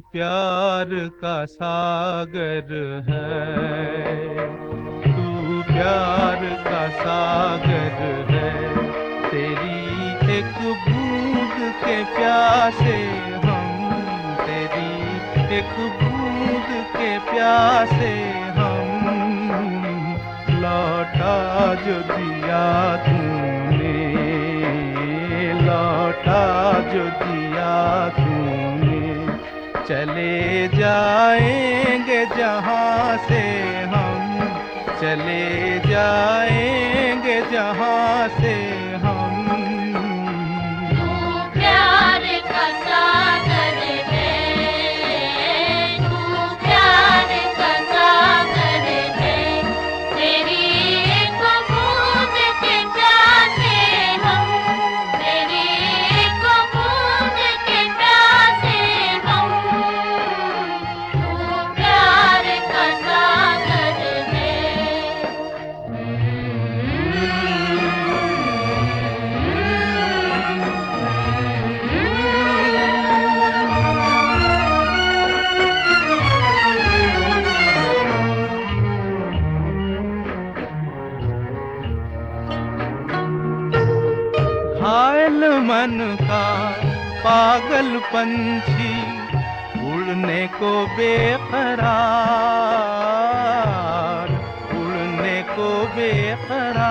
प्यार का सागर है, तू प्यार का सागर है। तेरी एक बूंद के प्यासे हम, तेरी एक बूंद के प्यासे हम। लौटा जो दिया तूने, लौटा जो दिया तूने। चले जाएंगे जहाँ से हम, चले जाएंगे जहाँ से हम। तू प्यार का सागर है, तू प्यार का सागर है। तेरी एक बूंद के प्यासे हम, तेरी एक बूंद के प्यासे हम। तू प्यार का सागर है। घायल मन का पागल पंछी, उड़ने को बेकरार, उड़ने को बेकरार।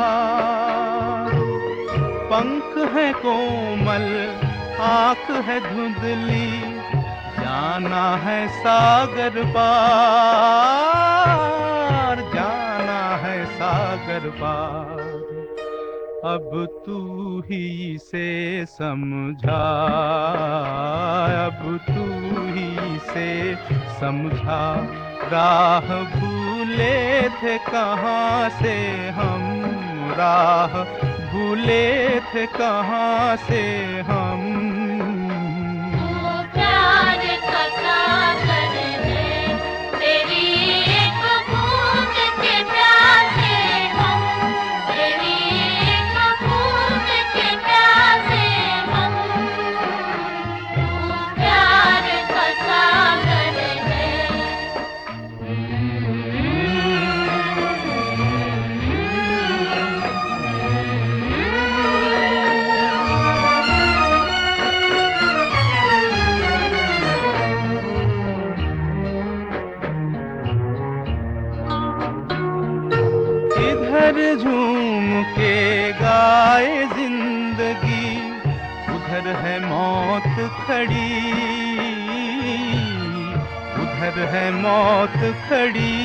पंख है कोमल, आँख है धुंधली, जाना है सागर पार, जाना है सागर पार। अब तू ही से समझा, अब तू ही से समझा। राह भूले थे कहाँ से हम, राह भूले थे कहाँ से हम। तू प्यार का सागर है, तेरी एक बूंद के प्यासे हम, तेरी एक बूंद के प्यासे हम। तू प्यार का सागर है। इधर झूम के गाए जिंदगी, उधर है मौत खड़ी, उधर है मौत खड़ी।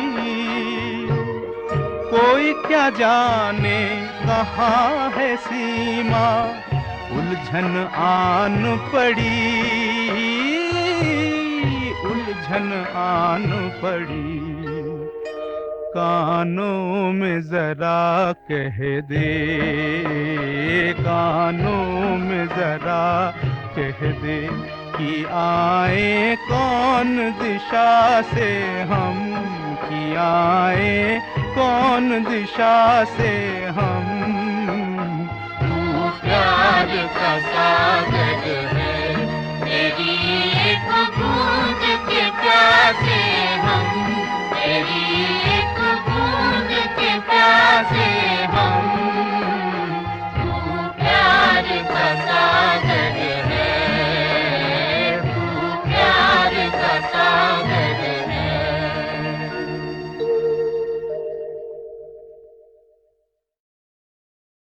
कोई क्या जाने कहाँ है सीमा, उलझन आन पड़ी, उलझन आन पड़ी। कानों में जरा कह दे, कानों में जरा कह दे कि आए कौन दिशा से हम, कि आए कौन दिशा से हम। तू प्यार का सागर